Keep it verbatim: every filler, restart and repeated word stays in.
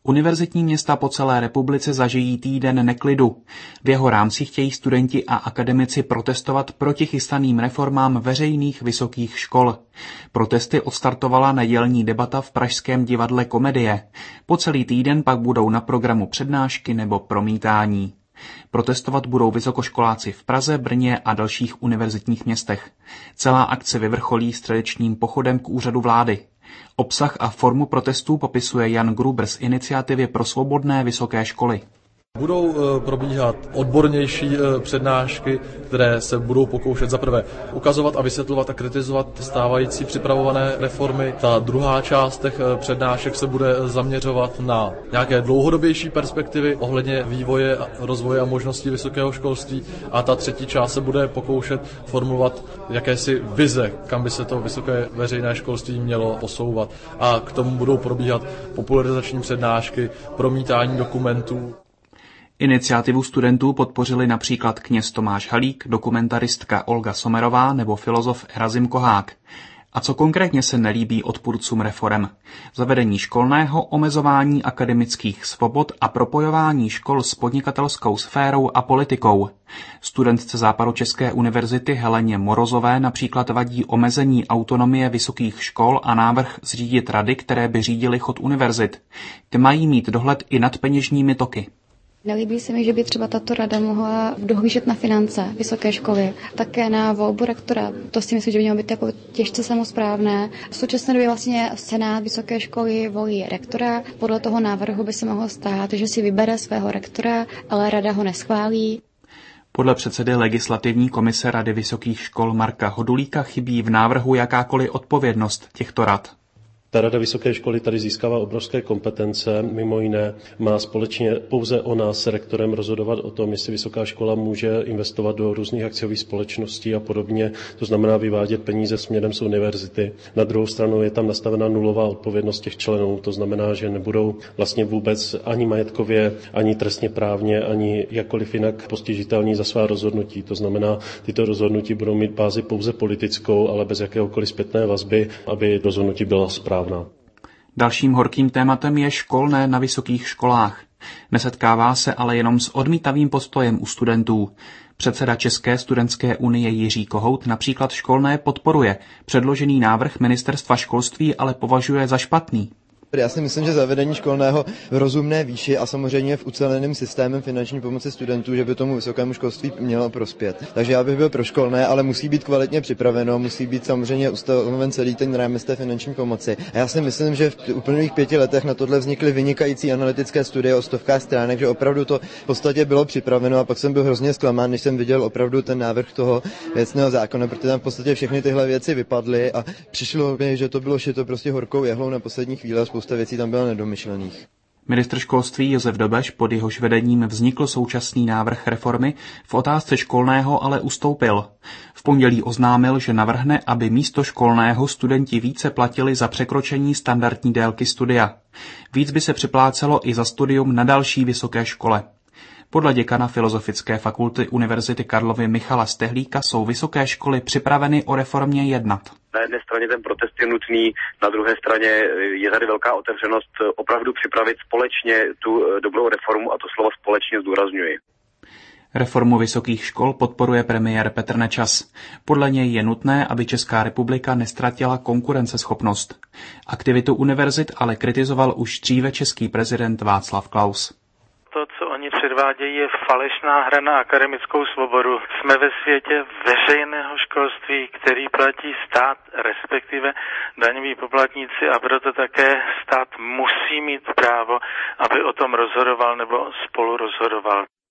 Univerzitní města po celé republice zažijí týden neklidu. V jeho rámci chtějí studenti a akademici protestovat proti chystaným reformám veřejných vysokých škol. Protesty odstartovala nedělní debata v pražském divadle Komedie. Po celý týden pak budou na programu přednášky nebo promítání. Protestovat budou vysokoškoláci v Praze, Brně a dalších univerzitních městech. Celá akce vyvrcholí středečním pochodem k úřadu vlády. Obsah a formu protestů popisuje Jan Gruber z Iniciativy pro svobodné vysoké školy. Budou probíhat odbornější přednášky, které se budou pokoušet zaprvé ukazovat a vysvětlovat a kritizovat stávající připravované reformy. Ta druhá část těch přednášek se bude zaměřovat na nějaké dlouhodobější perspektivy ohledně vývoje, rozvoje a možností vysokého školství a ta třetí část se bude pokoušet formulovat jakési vize, kam by se to vysoké veřejné školství mělo posouvat. A k tomu budou probíhat popularizační přednášky, promítání dokumentů. Iniciativu studentů podpořili například kněz Tomáš Halík, dokumentaristka Olga Somerová nebo filozof Erazim Kohák. A co konkrétně se nelíbí odpůrcům reforem? Zavedení školného, omezování akademických svobod a propojování škol s podnikatelskou sférou a politikou. Studentce Západočeské univerzity Heleně Morozové například vadí omezení autonomie vysokých škol a návrh zřídit rady, které by řídily chod univerzit. Ty mají mít dohled i nad peněžními toky. Nelíbí se mi, že by třeba tato rada mohla dohlížet na finance vysoké školy, také na volbu rektora. To si myslím, že by mělo být jako těžce samosprávné. V současné době vlastně senát vysoké školy volí rektora. Podle toho návrhu by se mohlo stát, že si vybere svého rektora, ale rada ho neschválí. Podle předsedy legislativní komise Rady vysokých škol Marka Hodulíka chybí v návrhu jakákoliv odpovědnost těchto rad. Ta Rada vysoké školy tady získává obrovské kompetence, mimo jiné má společně pouze ona s rektorem rozhodovat o tom, jestli vysoká škola může investovat do různých akciových společností a podobně, to znamená vyvádět peníze směrem z univerzity. Na druhou stranu je tam nastavena nulová odpovědnost těch členů, to znamená, že nebudou vlastně vůbec ani majetkově, ani trestně právně, ani jakkoliv jinak postižitelní za svá rozhodnutí. To znamená, tyto rozhodnutí budou mít bázi pouze politickou, ale bez jakéhokoliv zpětné vazby, aby rozhodnutí byla správná. Dalším horkým tématem je školné na vysokých školách. Nesetkává se ale jenom s odmítavým postojem u studentů. Předseda České studentské unie Jiří Kohout například školné podporuje. Předložený návrh ministerstva školství ale považuje za špatný. Já si myslím, že zavedení školného v rozumné výši a samozřejmě v uceleném systémem finanční pomoci studentů, že by tomu vysokému školství mělo prospět. Takže já bych byl pro školné, ale musí být kvalitně připraveno, musí být samozřejmě ustanoven celý ten rámec té finanční pomoci. A já si myslím, že v uplynulých pěti letech na tohle vznikly vynikající analytické studie o stovkách stránek, že opravdu to v podstatě bylo připraveno a pak jsem byl hrozně zklamán, když jsem viděl opravdu ten návrh toho věcného zákona, protože tam v podstatě všechny tyhle věci vypadly a přišlo mi, že to bylo šito prostě horkou jehlou na poslední chvíli a spousta věcí tam bylo nedomyšlených. Ministr školství Josef Dobeš, pod jehož vedením vznikl současný návrh reformy, v otázce školného ale ustoupil. V pondělí oznámil, že navrhne, aby místo školného studenti více platili za překročení standardní délky studia. Víc by se připlácelo i za studium na další vysoké škole. Podle děkana Filozofické fakulty Univerzity Karlovy Michala Stehlíka jsou vysoké školy připraveny o reformě jednat. Na jedné straně ten protest je nutný, na druhé straně je tady velká otevřenost opravdu připravit společně tu dobrou reformu a to slovo společně zdůrazňuji. Reformu vysokých škol podporuje premiér Petr Nečas. Podle něj je nutné, aby Česká republika nestratila konkurenceschopnost. Aktivitu univerzit ale kritizoval už dříve český prezident Václav Klaus. To, co oni předvádějí, je falešná hra na akademickou svobodu. Jsme ve světě veřejného školství, který platí stát, respektive daňoví poplatníci, a proto také stát musí mít právo, aby o tom rozhodoval nebo spolu rozhodoval.